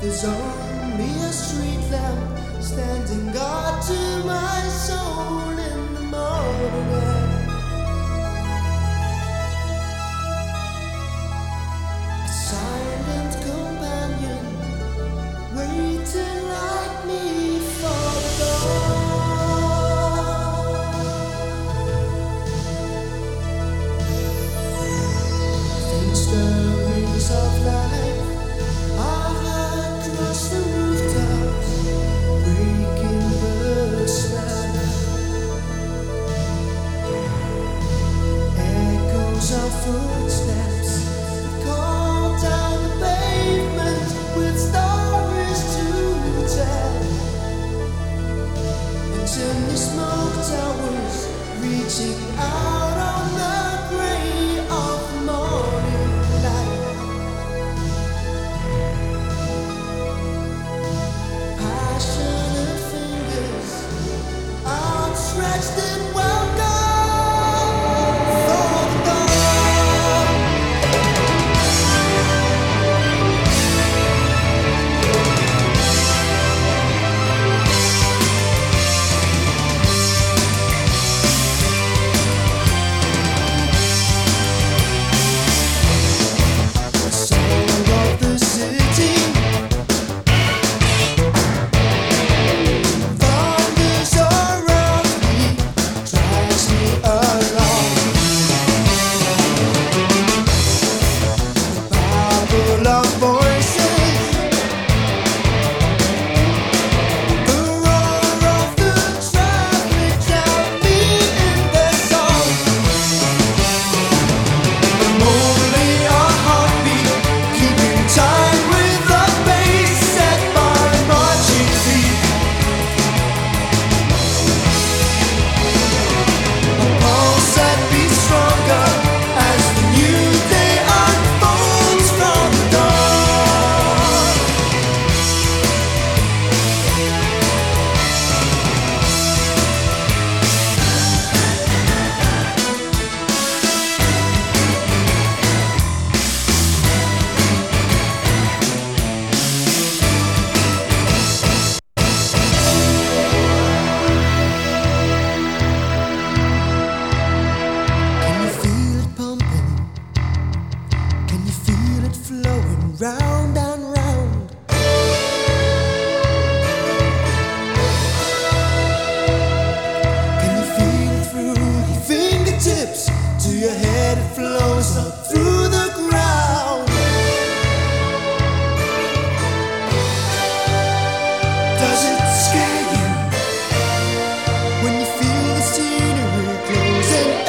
There's only a street lamp standing guard to my soul in the morning air. A silent companion waiting like me for the dawn. Faint stirrings of life are heard across the rooftops, breaking the slam. Echoes of footsteps call down the pavement with stories to tell. And chimney smoke towers reaching out on the grey of the morning light. Passionate fingers outstretched in welcome for the dawn. The soul of the city thunders around me, drives me along. The babble of voices, the roar of the traffic drown me in their song. I'm only a heartbeat, keeping time with the pace set by marching feet. A pulse that beats stronger as the new day unfolds from the dawn. Can you feel it pumping? Can you feel it flowing round and round? Can you feel it through your fingertips to your head? It flows up through the ground. Does it scare you when you feel the scenery closing in?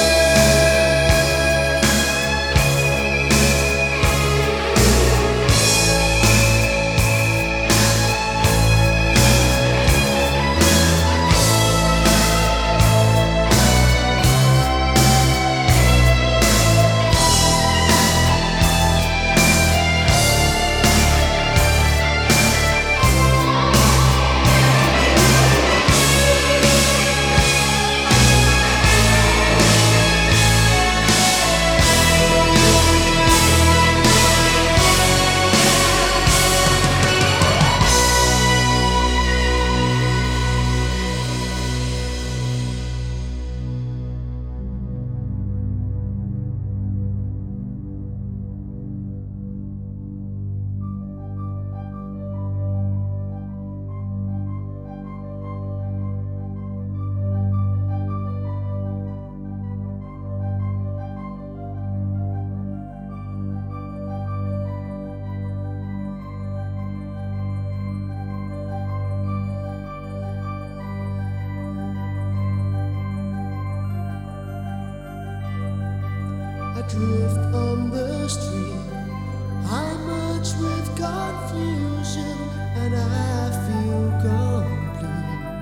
I drift on the street, I merge with confusion, and I feel complete.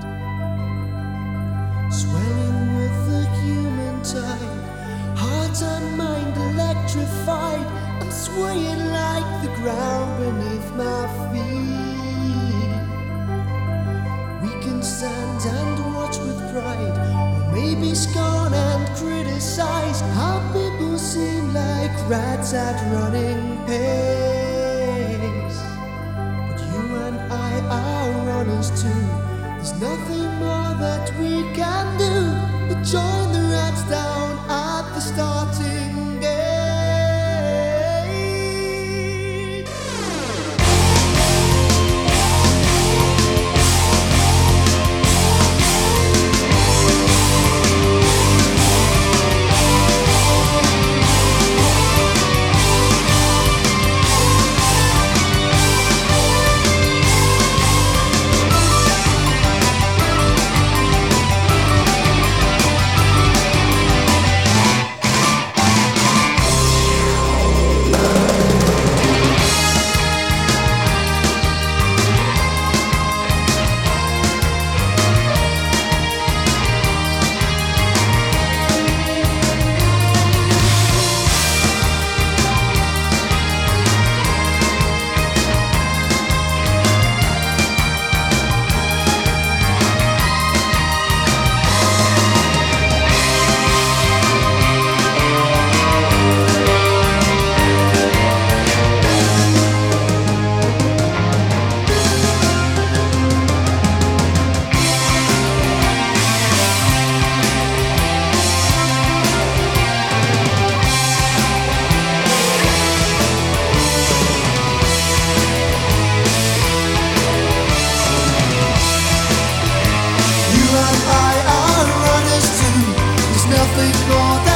Swelling with the human tide, heart and mind electrified. I'm swaying like the ground beneath my feet. We can stand and watch with pride, or maybe scorn and criticize how people seem like rats at running pace. runners too. There's nothing more that we can do but join the rats down at the starting gate. Nothing more than